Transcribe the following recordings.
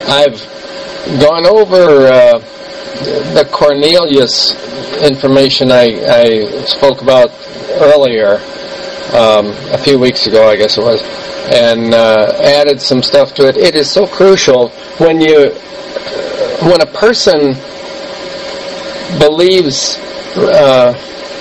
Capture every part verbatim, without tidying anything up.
I've gone over uh, the Cornelius information I, I spoke about earlier, um, a few weeks ago, I guess it was, and uh, added some stuff to it. It is so crucial when you, when a person believes uh,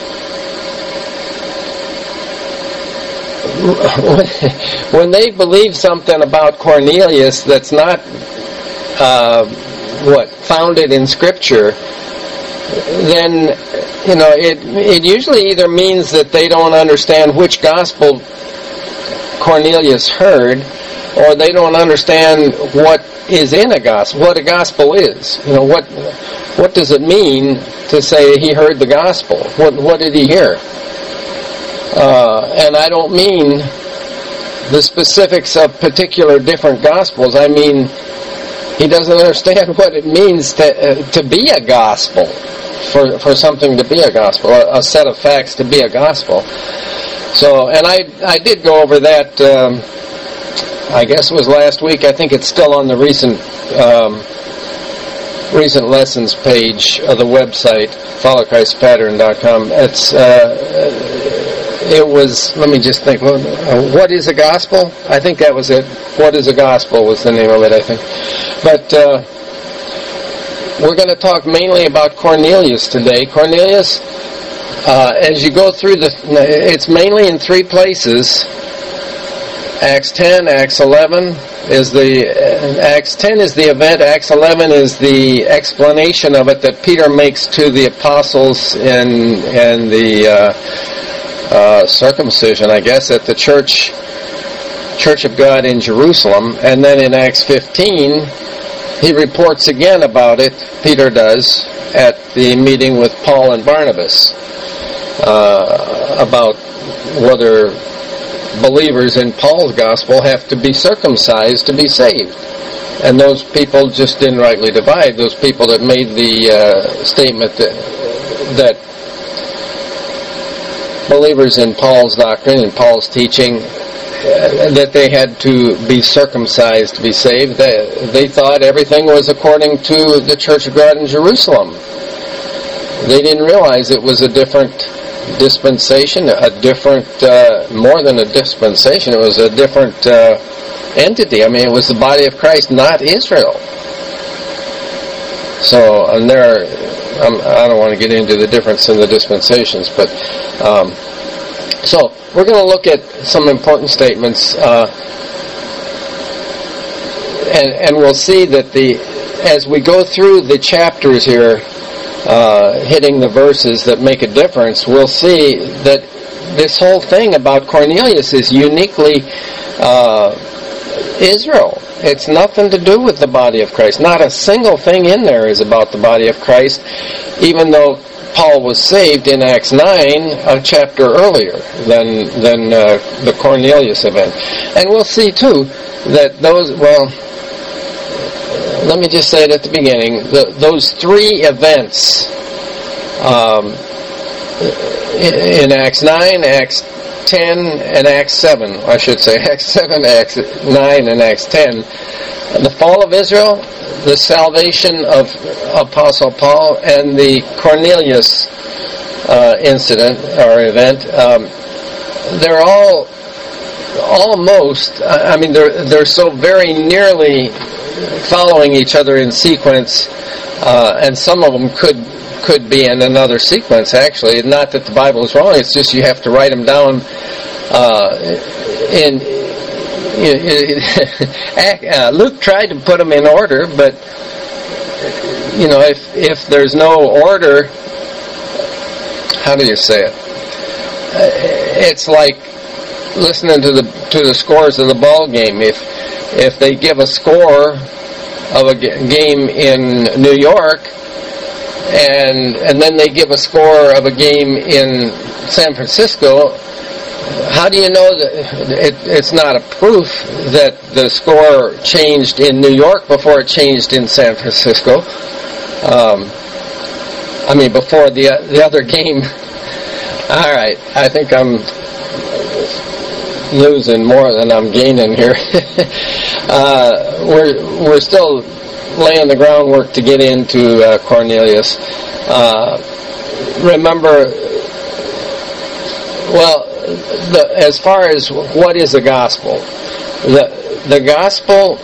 when they believe something about Cornelius that's not uh, what founded in Scripture, then you know it it usually either means that they don't understand which gospel Cornelius heard, or they don't understand what is in a gospel, what a gospel is. You know, what what does it mean to say he heard the gospel? What what did he hear? Uh, and I don't mean the specifics of particular different gospels. I mean, he doesn't understand what it means to uh, to be a gospel, for for something to be a gospel, a, a set of facts to be a gospel. So, and I I did go over that. Um, I guess it was last week. I think it's still on the recent um, recent lessons page of the website, follow christ pattern dot com. It's uh, it was. Let me just think. What, uh, what is a gospel? I think that was it. What is a gospel was the name of it, I think. But uh, we're going to talk mainly about Cornelius today. Cornelius, uh, as you go through the, it's mainly in three places. Acts ten, Acts eleven is the uh, Acts ten is the event. Acts eleven is the explanation of it that Peter makes to the apostles and and the uh, uh, circumcision, I guess, at the church Church of God in Jerusalem. And then in Acts fifteen, he reports again about it. Peter does at the meeting with Paul and Barnabas uh, about whether believers in Paul's gospel have to be circumcised to be saved. And those people just didn't rightly divide. Those people that made the uh, statement that, that believers in Paul's doctrine and Paul's teaching, uh, that they had to be circumcised to be saved, they, they thought everything was according to the Church of God in Jerusalem. They didn't realize it was a different dispensation, a different, uh, more than a dispensation, it was a different uh, entity. I mean, it was the body of Christ, not Israel. So, and there, um, I don't want to get into the difference in the dispensations, but, um, so, we're going to look at some important statements, uh, and, and we'll see that the, as we go through the chapters here, Uh, hitting the verses that make a difference, we'll see that this whole thing about Cornelius is uniquely uh, Israel. It's nothing to do with the body of Christ. Not a single thing in there is about the body of Christ, even though Paul was saved in Acts nine, a chapter earlier than, than uh, the Cornelius event. And we'll see, too, that those, well, let me just say it at the beginning, the, those three events um, in Acts nine, Acts ten, and Acts seven, I should say, Acts seven, Acts nine, and Acts ten, the fall of Israel, the salvation of Apostle Paul, and the Cornelius uh, incident or event, um, they're all almost, I mean, they're, they're so very nearly following each other in sequence, uh, and some of them could could be in another sequence, actually. Not that the Bible is wrong, it's just you have to write them down uh, in uh, Luke tried to put them in order, but you know, if if there's no order, how do you say it? It's like listening to the to the scores of the ball game. If If they give a score of a game in New York, and and then they give a score of a game in San Francisco, how do you know that it, it's not a proof that the score changed in New York before it changed in San Francisco? Um, I mean, before the the other game. All right, I think I'm losing more than I'm gaining here. uh, we're we're still laying the groundwork to get into uh, Cornelius. Uh, remember, well, the, as far as what is the gospel, the the gospel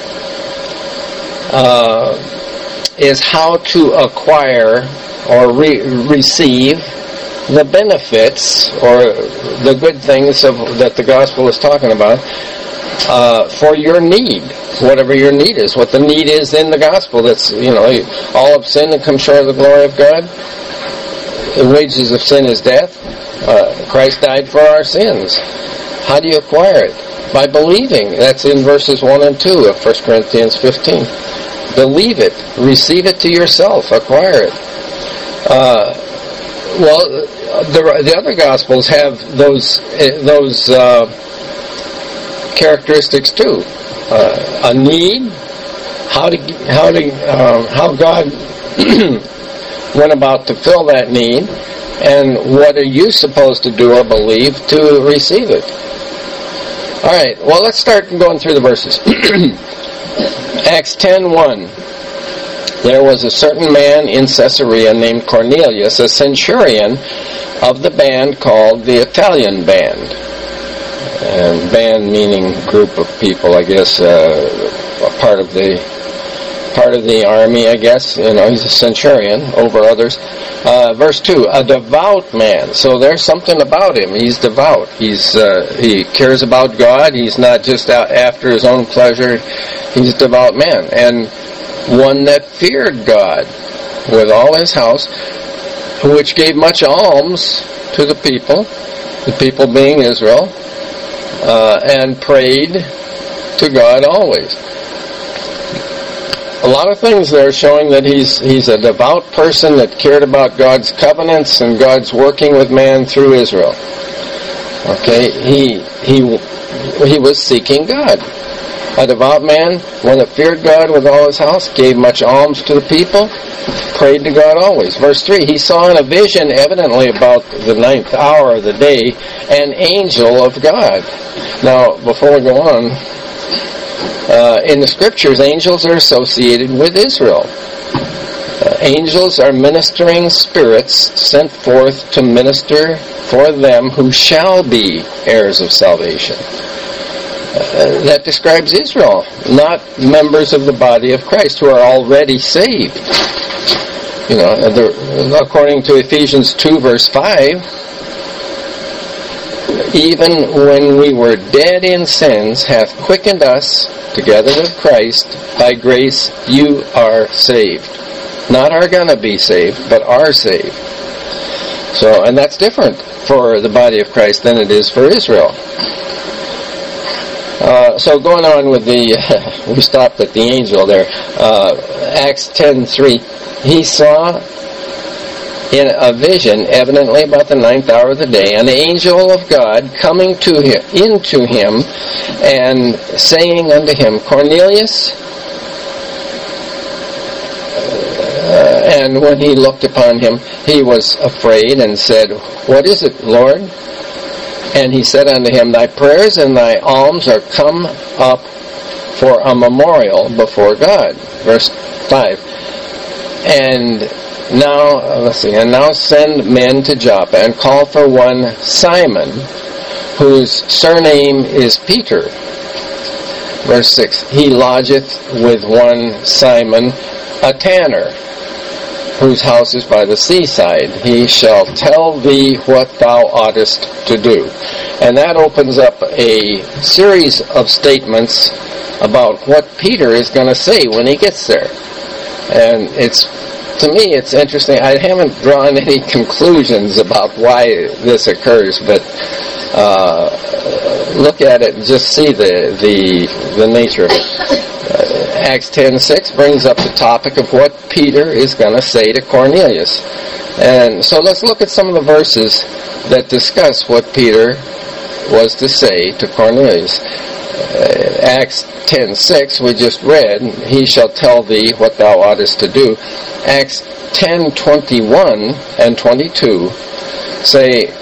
uh, is how to acquire or re- receive the benefits or the good things of that the gospel is talking about uh, for your need, whatever your need is. What the need is in the gospel, that's, you know, all of sin and come short of the glory of God. The wages of sin is death. Uh, Christ died for our sins. How do you acquire it? By believing. That's in verses one and two of First Corinthians fifteen. Believe it. Receive it to yourself. Acquire it. Uh, well, the, the other Gospels have those those uh, characteristics too. Uh, a need, how to how to uh, how God went about to fill that need, and what are you supposed to do or believe to receive it? All right. Well, let's start going through the verses. Acts ten one. There was a certain man in Caesarea named Cornelius, a centurion of the band called the Italian Band. And band meaning group of people, I guess, uh, part of the part of the army, I guess. You know, he's a centurion over others. Uh, verse two, a devout man. So there's something about him. He's devout. He's uh, he cares about God. He's not just out after his own pleasure. He's a devout man. And one that feared God with all his house, which gave much alms to the people, the people being Israel, uh, and prayed to God always. A lot of things there showing that he's he's a devout person that cared about God's covenants and God's working with man through Israel. Okay, he he he was seeking God. A devout man, one that feared God with all his house, gave much alms to the people, prayed to God always. Verse three, he saw in a vision, evidently about the ninth hour of the day, an angel of God. Now, before we go on, uh, in the Scriptures, angels are associated with Israel. Uh, angels are ministering spirits sent forth to minister for them who shall be heirs of salvation. Uh, that describes Israel, not members of the body of Christ who are already saved. You know, the, according to Ephesians two verse five, even when we were dead in sins, hath quickened us together with Christ. By grace you are saved. Not are gonna be saved, but are saved. So, and that's different for the body of Christ than it is for Israel. Uh, so going on with the, uh, we stopped at the angel there. Uh, Acts ten three, he saw in a vision, evidently about the ninth hour of the day, an angel of God coming to him, into him, and saying unto him, Cornelius. Uh, and when he looked upon him, he was afraid and said, What is it, Lord? And he said unto him, Thy prayers and thy alms are come up for a memorial before God. Verse five. And now, let's see, and now send men to Joppa, and call for one Simon, whose surname is Peter. Verse six. He lodgeth with one Simon, a tanner, whose house is by the seaside. He shall tell thee what thou oughtest to do. And that opens up a series of statements about what Peter is going to say when he gets there. And it's, to me, it's interesting. I haven't drawn any conclusions about why this occurs, but uh, look at it and just see the the, the nature of it. Acts ten six brings up the topic of what Peter is going to say to Cornelius. And so let's look at some of the verses that discuss what Peter was to say to Cornelius. Uh, Acts ten six we just read, he shall tell thee what thou oughtest to do. Acts ten twenty-one and twenty-two say,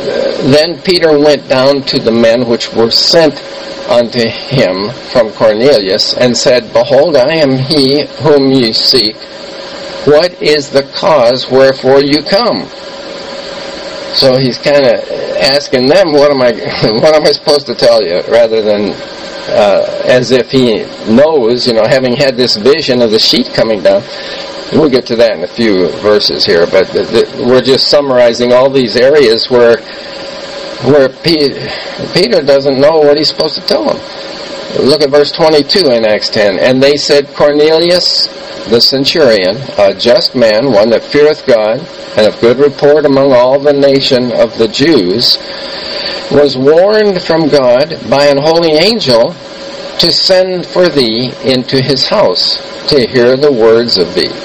then Peter went down to the men which were sent unto him from Cornelius, and said, Behold, I am he whom ye seek. What is the cause wherefore you come? So he's kind of asking them, what am I what am I supposed to tell you, rather than uh, as if he knows, you know, having had this vision of the sheet coming down. We'll get to that in a few verses here, but th- th- we're just summarizing all these areas where where P- Peter doesn't know what he's supposed to tell them. Look at verse twenty-two in Acts ten. And they said, Cornelius the centurion, a just man, one that feareth God, and of good report among all the nation of the Jews, was warned from God by an holy angel to send for thee into his house, to hear the words of thee.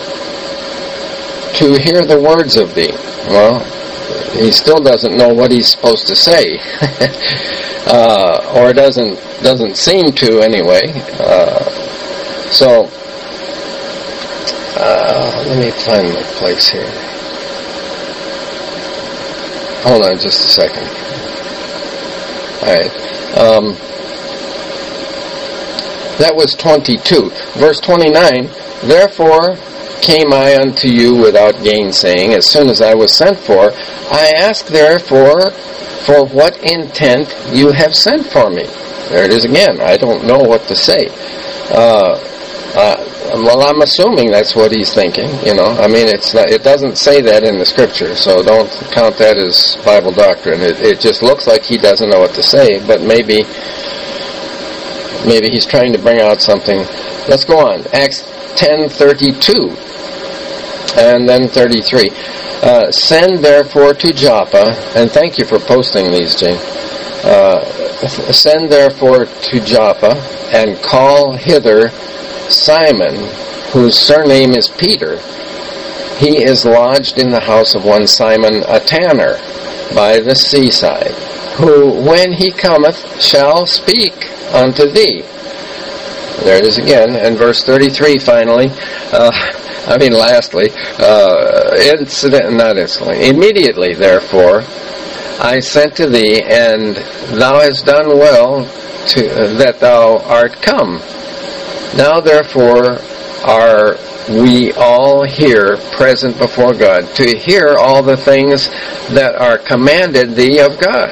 To hear the words of thee. Well, he still doesn't know what he's supposed to say. uh, or doesn't doesn't seem to anyway. Uh, so, uh, let me find my place here. Hold on just a second. Alright. Um, that was twenty-two. Verse twenty-nine, Therefore came I unto you without gainsaying, as soon as I was sent for. I ask therefore for what intent you have sent for me. There it is again. I don't know what to say. Uh, uh, well, I'm assuming that's what he's thinking. You know, I mean, it's not, it doesn't say that in the scripture, so don't count that as Bible doctrine. It, it just looks like he doesn't know what to say, but maybe maybe he's trying to bring out something. Let's go on. Acts ten thirty-two and then thirty-three. Uh, send therefore to Joppa, and thank you for posting these, Jane. Uh, send therefore to Joppa, and call hither Simon, whose surname is Peter. He is lodged in the house of one Simon a tanner by the seaside, who when he cometh shall speak unto thee. There it is again. And verse thirty-three finally, uh, I mean lastly, uh, incident, not instantly, immediately therefore I sent to thee, and thou hast done well to, uh, that thou art come. Now therefore are we all here present before God, to hear all the things that are commanded thee of God.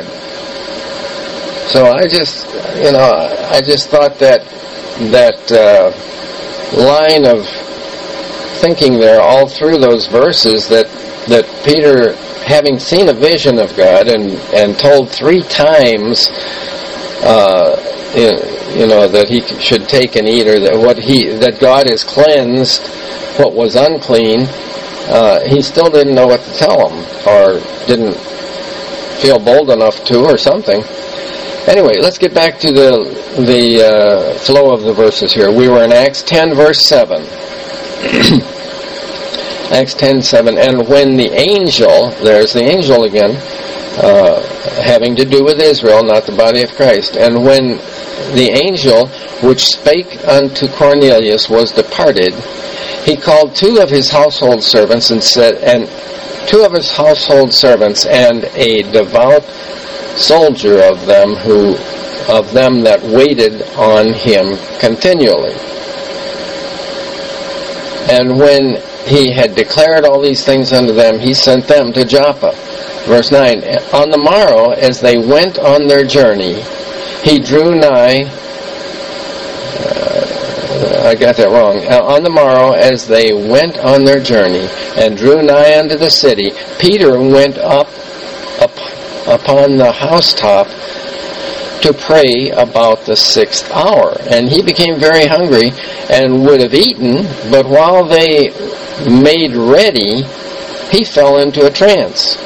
So I just, you know, I just thought that that uh, line of thinking there all through those verses, that that Peter, having seen a vision of God and, and told three times, uh, you know, that he should take and eat, or that what he that God has cleansed what was unclean, uh, he still didn't know what to tell him, or didn't feel bold enough to, or something. Anyway, let's get back to the the uh, flow of the verses here. We were in Acts ten, verse seven. Acts ten, seven. And when the angel, there's the angel again, uh, having to do with Israel, not the body of Christ. And when the angel which spake unto Cornelius was departed, he called two of his household servants and said, and two of his household servants and a devout soldier of them who of them that waited on him continually. And when he had declared all these things unto them, he sent them to Joppa. Verse nine, on the morrow, as they went on their journey, he drew nigh, uh, I got that wrong, uh, on the morrow, as they went on their journey, and drew nigh unto the city, Peter went up, up upon the housetop to pray about the sixth hour. And he became very hungry, and would have eaten, but while they made ready, he fell into a trance.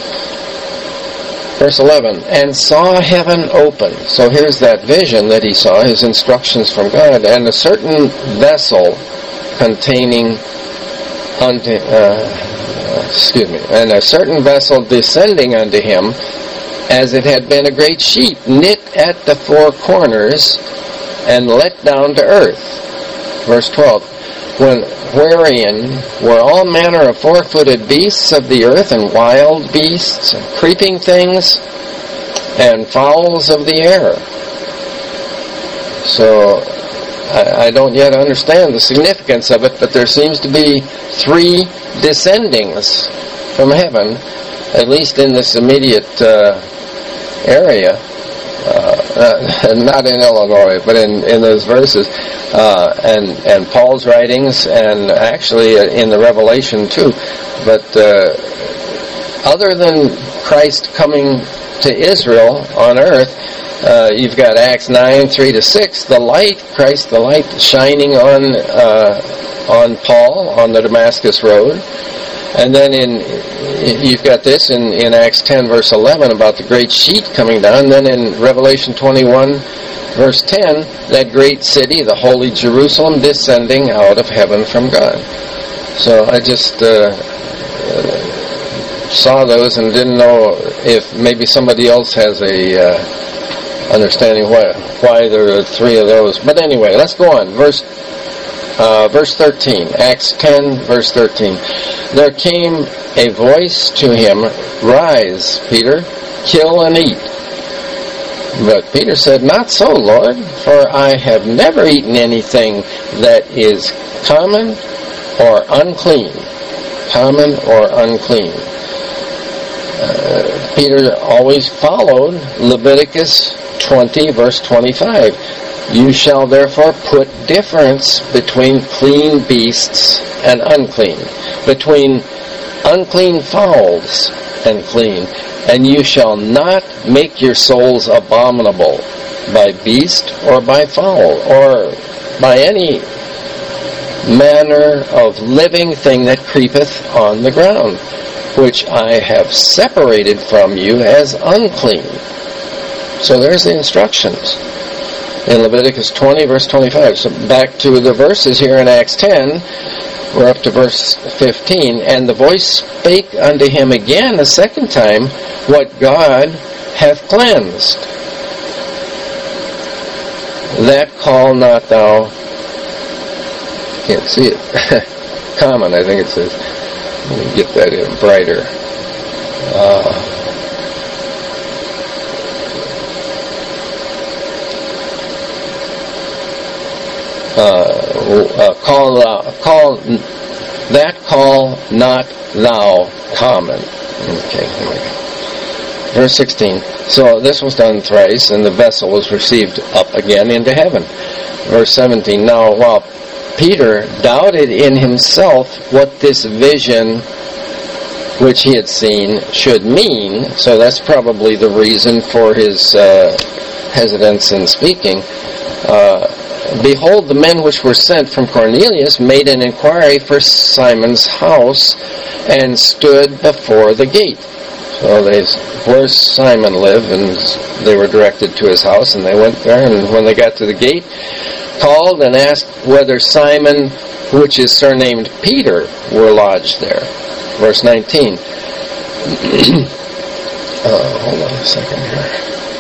Verse eleven, and saw heaven open. So here's that vision that he saw, his instructions from God, and a certain vessel containing unto, uh, excuse me, and a certain vessel descending unto him, as it had been a great sheet, knit at the four corners, and let down to earth. Verse twelve, when wherein were all manner of four-footed beasts of the earth, and wild beasts, and creeping things, and fowls of the air. So I, I don't yet understand the significance of it, but there seems to be three descendings from heaven, at least in this immediate uh, area. Uh, uh, not in Illinois, but in, in those verses, uh, and and Paul's writings, and actually in the Revelation too. But uh, other than Christ coming to Israel on earth, uh, you've got Acts nine, three to six, the light, Christ the light shining on uh, on Paul on the Damascus road. And then in you've got this in, in Acts ten, verse eleven, about the great sheet coming down. And then in Revelation twenty-one, verse ten, that great city, the holy Jerusalem, descending out of heaven from God. So I just uh, saw those and didn't know if maybe somebody else has a uh, understanding why, why there are three of those. But anyway, let's go on. Verse Uh, verse thirteen, Acts ten, verse thirteen. There came a voice to him, "Rise, Peter, kill and eat." But Peter said, "Not so, Lord, for I have never eaten anything that is common or unclean." Common or unclean. Uh, Peter always followed Leviticus twenty, verse twenty-five. "You shall therefore put difference between clean beasts and unclean, between unclean fowls and clean, and you shall not make your souls abominable by beast or by fowl, or by any manner of living thing that creepeth on the ground, which I have separated from you as unclean." So there's the instructions in Leviticus twenty, verse twenty-five. So back to the verses here in Acts ten, we're up to verse fifteen. "And the voice spake unto him again a second time, What God hath cleansed, that call not thou," can't see it, common, I think it says. Let me get that in brighter. Uh, Uh, uh, call, uh, call that call not thou common. Okay, here we go. Verse sixteen. "So this was done thrice, and the vessel was received up again into heaven." Verse seventeen. "Now while Peter doubted in himself what this vision which he had seen should mean," so that's probably the reason for his uh, hesitance in speaking, uh, "behold, the men which were sent from Cornelius made an inquiry for Simon's house, and stood before the gate." So they, where's Simon live? And they were directed to his house, and they went there, and when they got to the gate, called and asked whether Simon, which is surnamed Peter, were lodged there. Verse nineteen. uh, hold on a second here.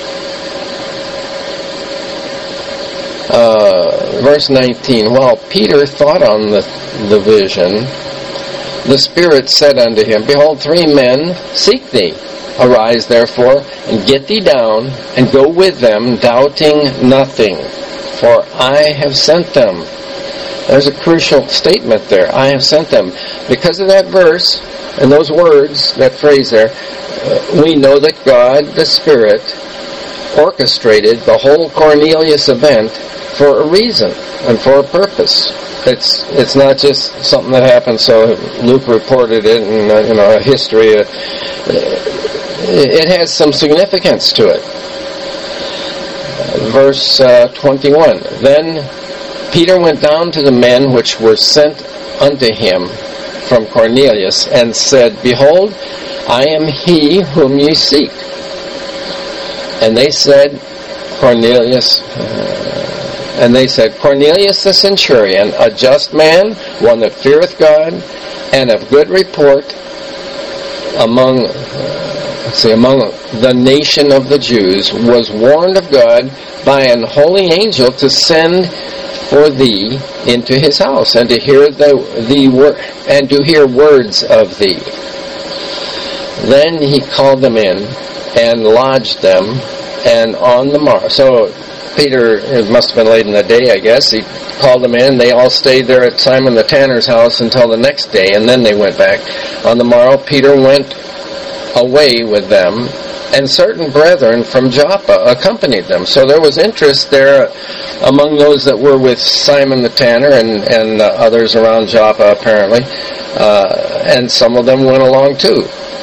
Uh, verse nineteen, "While Peter thought on the, the vision, the Spirit said unto him, Behold, three men seek thee. Arise therefore, and get thee down, and go with them, doubting nothing, for I have sent them." There's a crucial statement there. I have sent them. Because of that verse, and those words, that phrase there, uh, we know that God, the Spirit, orchestrated the whole Cornelius event for a reason and for a purpose. It's it's not just something that happened so Luke reported it and uh, you know a history. Uh, it has some significance to it. Uh, verse uh, twenty-one. "Then Peter went down to the men which were sent unto him from Cornelius, and said, Behold, I am he whom ye seek. And they said, Cornelius, uh, and they said, Cornelius the centurion, a just man, one that feareth God, and of good report among, uh, let's see, among the nation of the Jews, was warned of God by an holy angel to send for thee into his house, and to hear the the wor- and to hear words of thee. Then he called them in and lodged them, and on the morrow, so Peter, it must have been late in the day, I guess, he called them in. They all stayed there at Simon the tanner's house until the next day, and then they went back. On the morrow, Peter went away with them, and certain brethren from Joppa accompanied them. So there was interest there among those that were with Simon the tanner, and, and uh, others around Joppa, apparently, uh, and some of them went along too.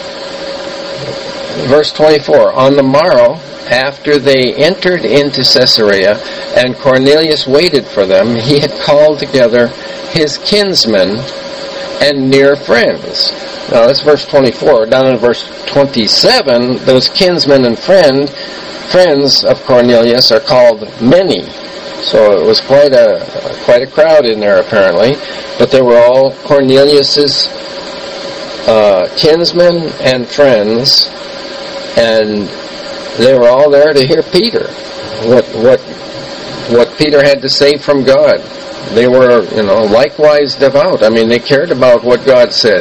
Verse twenty-four, on the morrow, after they entered into Caesarea, and Cornelius waited for them, he had called together his kinsmen and near friends. Now that's verse twenty-four. Down in verse twenty-seven, those kinsmen and friend friends of Cornelius are called many. So it was quite a quite a crowd in there apparently, but they were all Cornelius's uh, kinsmen and friends, and they were all there to hear Peter, what what what Peter had to say from God. They were, you know, likewise devout. I mean, they cared about what God said.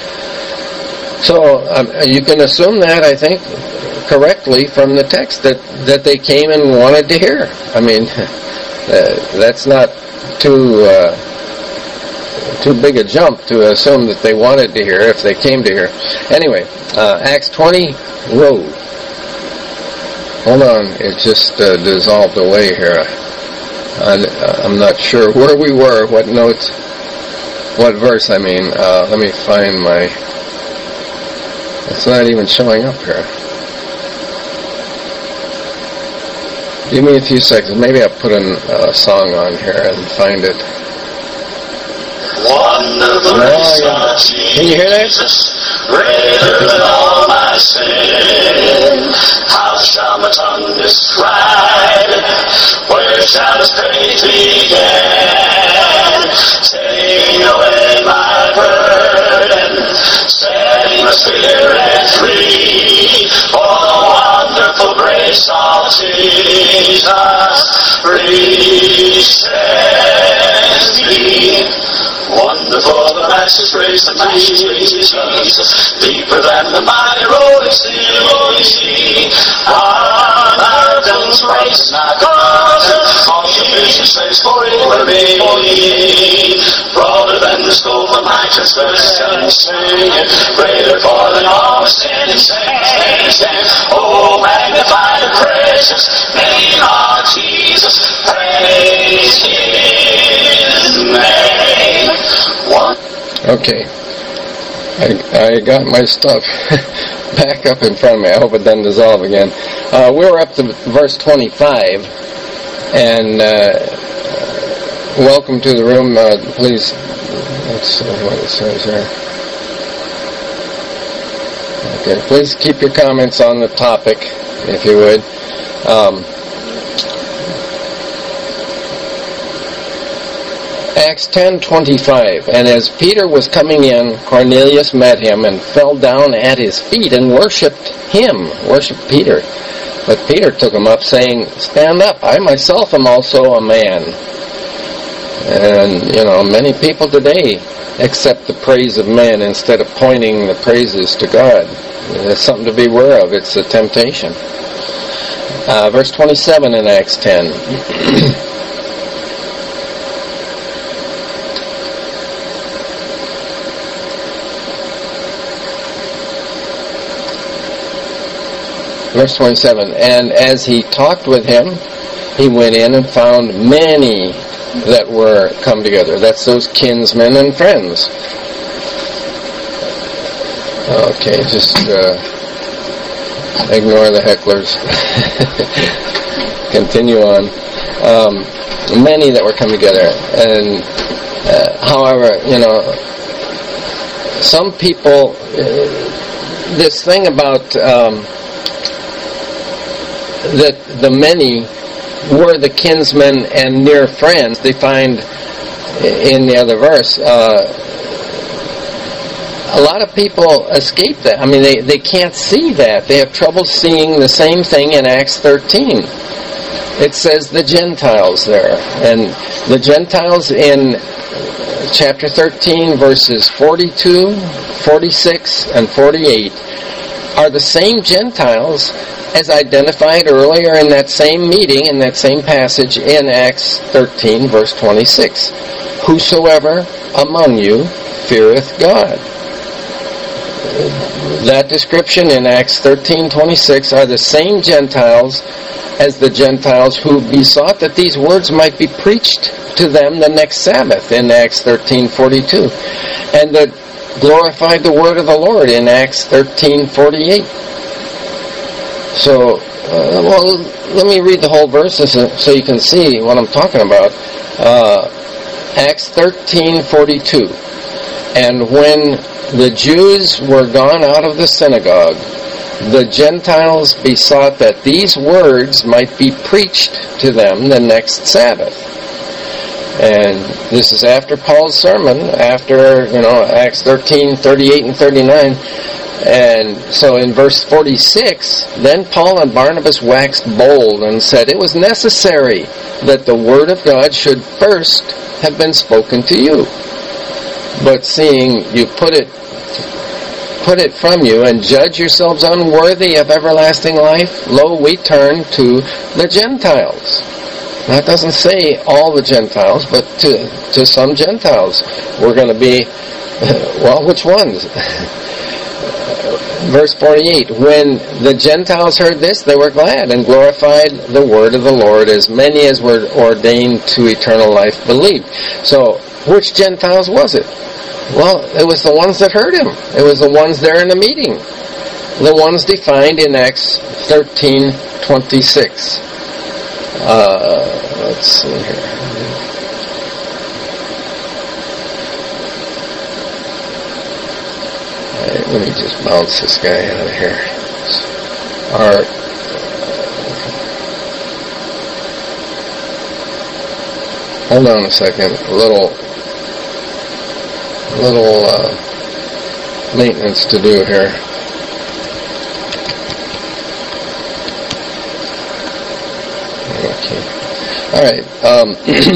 So um, you can assume that, I think, correctly from the text, that, that they came and wanted to hear. I mean, uh, that's not too uh, too big a jump to assume that they wanted to hear if they came to hear. Anyway, uh, Acts twenty, whoa. Hold on, it just uh, dissolved away here. I, I'm not sure where we were, what notes, what verse, I mean. Uh, let me find my... It's not even showing up here. Give me a few seconds. Maybe I'll put a uh, song on here and find it. Wonderful oh, yeah. Can you hear that? Greater than all my sin. How shall my tongue describe? Where shall its praise begin? Taking away my burden, setting my spirit free. For the wonderful grace of Jesus reaches me. Wonderful the Master's grace of Jesus, deeper than the mighty rolling sea. On mountains raised not crossed, all sufficient space for it for me. Broader than the scope of my transgression, greater far than all my sin and sin. Oh, magnify the precious name of Jesus, praise His name. Okay, I, I got my stuff back up in front of me. I hope it doesn't dissolve again. Uh, we were up to verse twenty-five, and uh, welcome to the room. Uh, please, let's see what it says here. Okay, please keep your comments on the topic, if you would. Um, Acts ten twenty-five, and as Peter was coming in, Cornelius met him and fell down at his feet and worshipped him, worshipped Peter. But Peter took him up, saying, stand up, I myself am also a man. And, you know, many people today accept the praise of men instead of pointing the praises to God. It's something to be aware of. It's a temptation. Uh, verse twenty-seven in Acts ten. Verse twenty-seven, and as he talked with him, he went in and found many that were come together. That's those kinsmen and friends. Okay, just uh, ignore the hecklers. Continue on. Um, many that were come together. And, uh, however, you know, some people, uh, this thing about... Um, that the many were the kinsmen and near friends, they find in the other verse. Uh, a lot of people escape that. I mean, they, they can't see that. They have trouble seeing the same thing in Acts thirteen. it says the Gentiles there. And the Gentiles in chapter thirteen, verses forty-two, forty-six, and forty-eight are the same Gentiles as identified earlier in that same meeting, in that same passage in Acts thirteen, verse twenty-six. Whosoever among you feareth God. That description in Acts thirteen, twenty-six are the same Gentiles as the Gentiles who besought that these words might be preached to them the next Sabbath in Acts thirteen, forty-two, and that glorified the word of the Lord in Acts thirteen, forty-eight. So, uh, well, let me read the whole verses so you can see what I'm talking about. Uh, Acts thirteen, forty-two. And when the Jews were gone out of the synagogue, the Gentiles besought that these words might be preached to them the next Sabbath. And this is after Paul's sermon, after, you know, Acts thirteen, thirty-eight and thirty-nine. And so in verse forty-six, then Paul and Barnabas waxed bold and said, it was necessary that the word of God should first have been spoken to you. But seeing you put it put it from you and judge yourselves unworthy of everlasting life, lo, we turn to the Gentiles. Now, it doesn't say all the Gentiles, but to, to some Gentiles. We're going to be, well, which ones? Verse forty-eight, when the Gentiles heard this, they were glad and glorified the word of the Lord. As many as were ordained to eternal life believed. So, which Gentiles was it? Well, it was the ones that heard him. It was the ones there in the meeting. The ones defined in Acts thirteen, twenty-six. Uh, let's see here. Right, let me just bounce this guy out of here. Our, hold on a second. A little, little uh, maintenance to do here. Okay. All right. Um,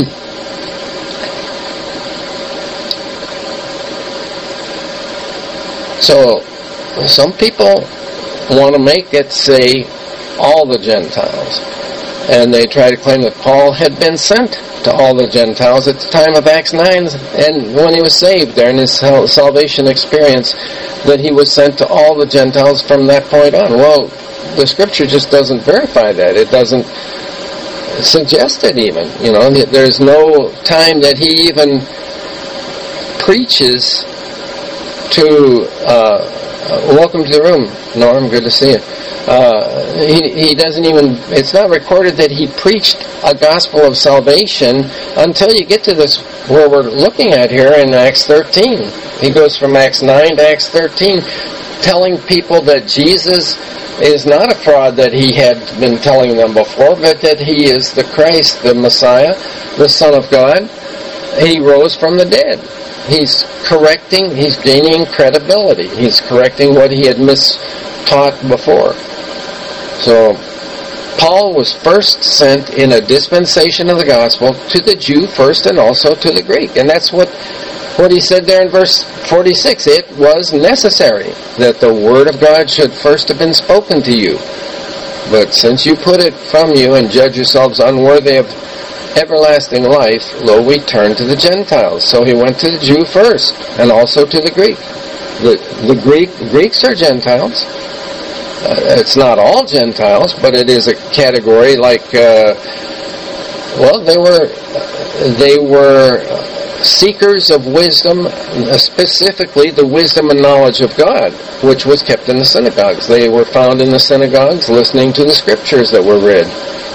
so, some people want to make it say all the Gentiles. And they try to claim that Paul had been sent to all the Gentiles at the time of Acts nine, and when he was saved there in his salvation experience, that he was sent to all the Gentiles from that point on. Well, the Scripture just doesn't verify that. It doesn't suggest it even. You know, there's no time that he even preaches to, uh, welcome to the room, Norm, good to see you. Uh, he, he doesn't even, it's not recorded that he preached a gospel of salvation until you get to this, where we're looking at here in Acts thirteen. He goes from Acts nine to Acts thirteen, telling people that Jesus is not a fraud that he had been telling them before, but that he is the Christ, the Messiah, the Son of God. He rose from the dead. He's correcting, he's gaining credibility. He's correcting what he had mistaught before. So, Paul was first sent in a dispensation of the gospel to the Jew first and also to the Greek. And that's what, what he said there in verse forty-six. It was necessary that the word of God should first have been spoken to you. But since you put it from you and judge yourselves unworthy of everlasting life, lo, we turn to the Gentiles. So he went to the Jew first and also to the Greek. The, the Greek Greeks are Gentiles. Uh, it's not all Gentiles, but it is a category like, uh, well, they were they were seekers of wisdom, specifically the wisdom and knowledge of God, which was kept in the synagogues. They were found in the synagogues listening to the scriptures that were read.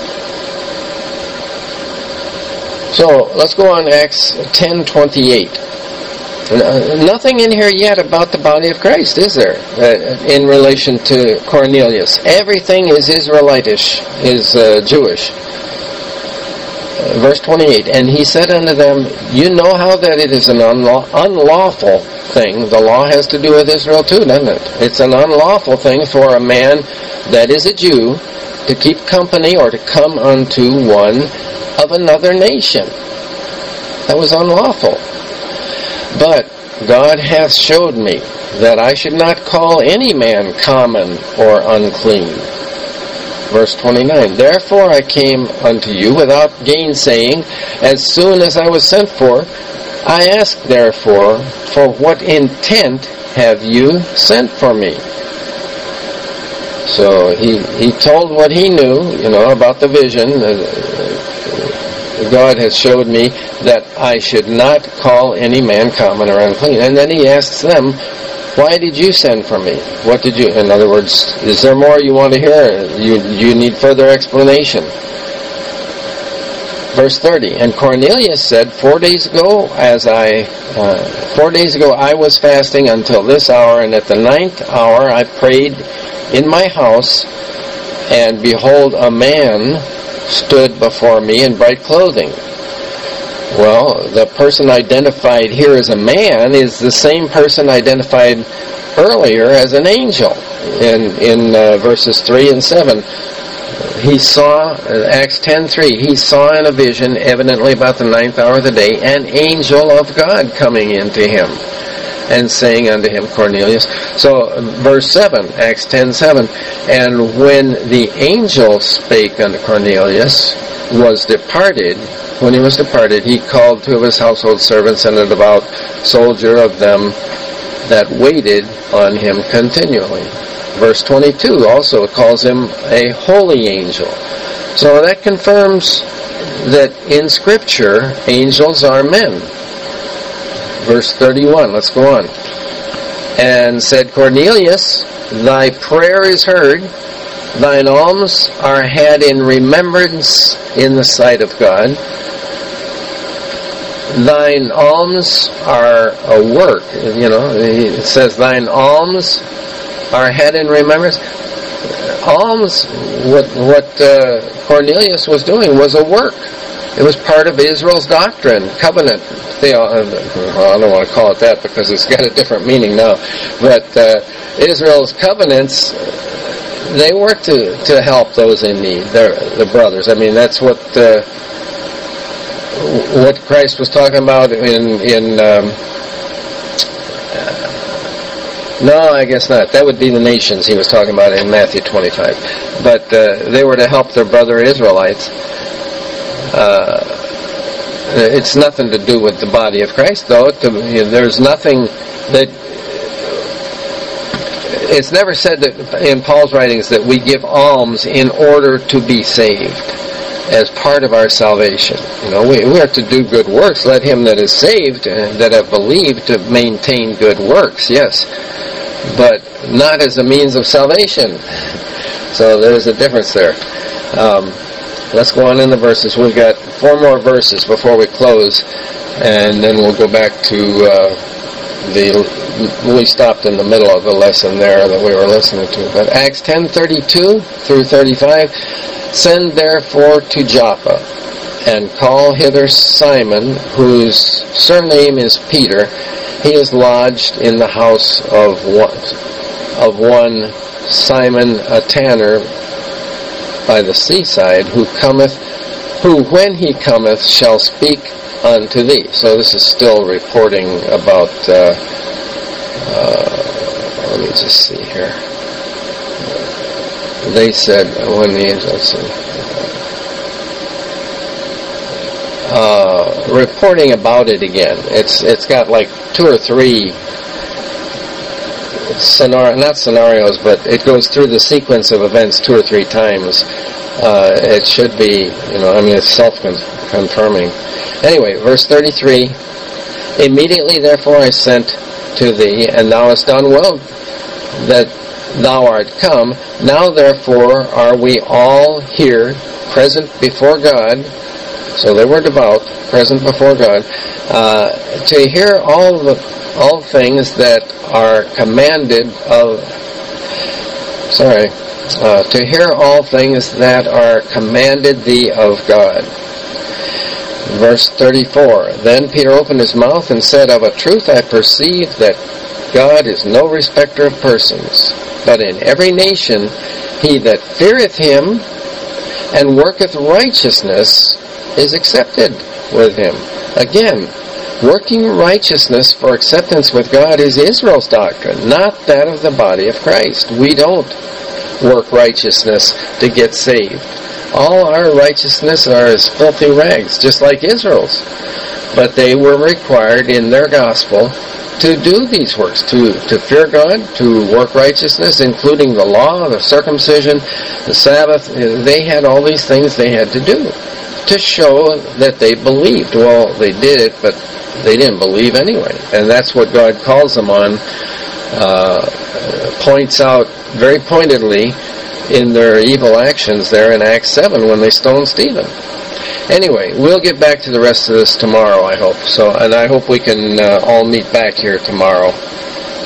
So let's go on Acts ten twenty-eight. Uh, nothing in here yet about the body of Christ, is there, uh, in relation to Cornelius? Everything is Israelitish, is uh, Jewish. Uh, verse twenty-eight, and he said unto them, you know how that it is an unlaw- unlawful thing. The law has to do with Israel too, doesn't it? It's an unlawful thing for a man that is a Jew to keep company or to come unto one of another nation. That was unlawful. But God hath showed me that I should not call any man common or unclean. Verse twenty-nine, therefore I came unto you without gainsaying, as soon as I was sent for. I ask therefore, for what intent have you sent for me? So he, he told what he knew, you know, about the vision. God has showed me that I should not call any man common or unclean. And then he asks them, why did you send for me? What did you, in other words, is there more you want to hear? You, you need further explanation. Verse thirty, and Cornelius said, four days ago, as I, uh, four days ago I was fasting until this hour, and at the ninth hour I prayed in my house, and behold, a man stood before me in bright clothing. Well, the person identified here as a man is the same person identified earlier as an angel in, in uh, verses three and seven. He saw, Acts ten three, he saw in a vision, evidently about the ninth hour of the day, an angel of God coming into him and saying unto him, Cornelius. So, verse seven, Acts ten seven, and when the angel spake unto Cornelius, was departed, when he was departed, he called two of his household servants and a devout soldier of them that waited on him continually. Verse twenty-two also calls him a holy angel. So that confirms that in Scripture, angels are men. Verse thirty-one, let's go on. And said, Cornelius, thy prayer is heard, thine alms are had in remembrance in the sight of God. Thine alms are a work. You know, it says, thine alms are had in remembrance. Alms, what, what uh, Cornelius was doing was a work. It was part of Israel's doctrine, covenant. They, uh, well, I don't want to call it that because it's got a different meaning now. But uh, Israel's covenants, they work to, to help those in need, their, the brothers. I mean, that's what uh, what Christ was talking about in in. Um, No, I guess not. That would be the nations he was talking about in Matthew twenty-five. But uh, they were to help their brother Israelites. Uh, it's nothing to do with the body of Christ, though. To, you know, there's nothing that... It's never said that in Paul's writings that we give alms in order to be saved as part of our salvation. You know, we, we are to do good works. Let him that is saved, uh, that have believed, to maintain good works, yes. But not as a means of salvation. So there's a difference there. Um, let's go on in the verses. We've got four more verses before we close, and then we'll go back to uh, the... We stopped in the middle of the lesson there that we were listening to. But Acts ten thirty-two through thirty-five, send therefore to Joppa, and call hither Simon, whose surname is Peter. He is lodged in the house of one, of one Simon a tanner by the seaside, who cometh, who when he cometh shall speak unto thee. So this is still reporting about, uh, uh, let me just see here. They said, when the angel, let's see. Uh, reporting about it again. It's it's got like two or three scenario, not scenarios, but it goes through the sequence of events two or three times. Uh, it should be, you know, I mean, it's self-confirming. Anyway, verse thirty-three. Immediately, therefore, I sent to thee, and thou hast done well that thou art come. Now, therefore, are we all here present before God. So they were devout, present before God, uh, to hear all the all things that are commanded of. Sorry, uh, to hear all things that are commanded thee of God. Verse thirty-four. Then Peter opened his mouth and said, Of a truth I perceive that God is no respecter of persons, but in every nation He that feareth him and worketh righteousness is accepted with him. Again, working righteousness for acceptance with God is Israel's doctrine, not that of the body of Christ. We don't work righteousness to get saved. All our righteousness are as filthy rags, just like Israel's. But they were required in their gospel to do these works, to, to fear God, to work righteousness, including the law, the circumcision, the Sabbath. They had all these things they had to do to show that they believed. Well, they did it, but they didn't believe anyway. And that's what God calls them on, uh, points out very pointedly in their evil actions there in Acts seven when they stoned Stephen. Anyway, we'll get back to the rest of this tomorrow, I hope. So, and I hope we can uh, all meet back here tomorrow.